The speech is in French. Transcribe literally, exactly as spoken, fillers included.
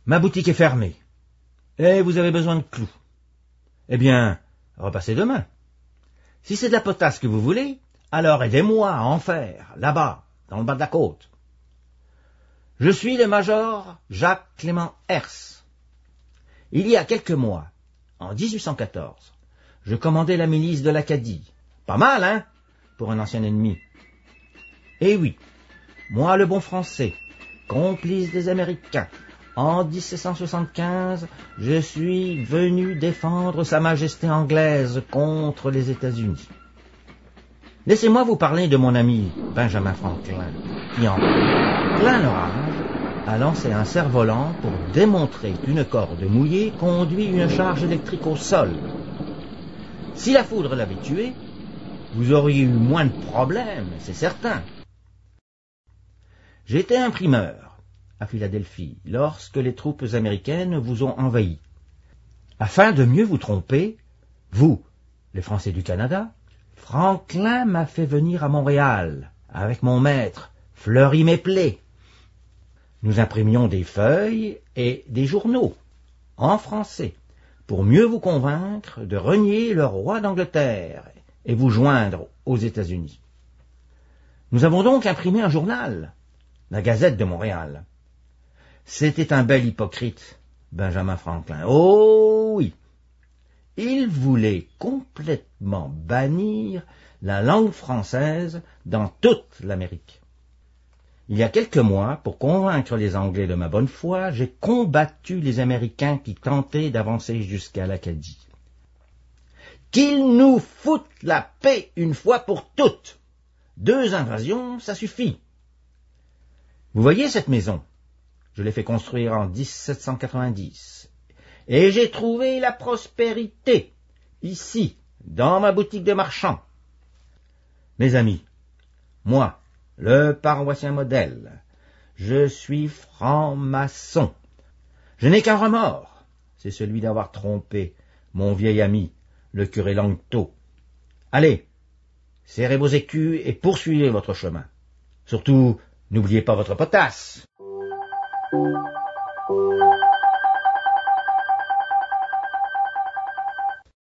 Ma boutique est fermée. Et vous avez besoin de clous. Eh bien, repassez demain. Si c'est de la potasse que vous voulez, alors aidez-moi à en faire, là-bas, dans le bas de la côte. Je suis le major Jacques Clément Herse. Il y a quelques mois, en dix-huit cent quatorze, je commandais la milice de l'Acadie. Pas mal, hein, pour un ancien ennemi. Eh oui, moi le bon français, complice des Américains, en dix-sept cent soixante-quinze, je suis venu défendre Sa Majesté anglaise contre les États-Unis. Laissez-moi vous parler de mon ami Benjamin Franklin, qui en plein orage a lancé un cerf-volant pour démontrer qu'une corde mouillée conduit une charge électrique au sol. Si la foudre l'avait tué, vous auriez eu moins de problèmes, c'est certain. J'étais imprimeur à Philadelphie lorsque les troupes américaines vous ont envahi. Afin de mieux vous tromper, vous, les Français du Canada, Franklin m'a fait venir à Montréal avec mon maître, Fleury-Mépelé. Nous imprimions des feuilles et des journaux en français pour mieux vous convaincre de renier le roi d'Angleterre et vous joindre aux États-Unis. Nous avons donc imprimé un journal, la Gazette de Montréal. C'était un bel hypocrite, Benjamin Franklin. Oh oui! Il voulait complètement bannir la langue française dans toute l'Amérique. Il y a quelques mois, pour convaincre les Anglais de ma bonne foi, j'ai combattu les Américains qui tentaient d'avancer jusqu'à l'Acadie. Qu'ils nous foutent la paix une fois pour toutes. Deux invasions, ça suffit. Vous voyez cette maison? Je l'ai fait construire en dix-sept cent quatre-vingt-dix. Et j'ai trouvé la prospérité, ici, dans ma boutique de marchand. Mes amis, moi, le paroissien modèle, je suis franc-maçon. Je n'ai qu'un remords, c'est celui d'avoir trompé mon vieil ami, le curé Langteau. Allez, serrez vos écus et poursuivez votre chemin. Surtout, n'oubliez pas votre potasse. Thank you.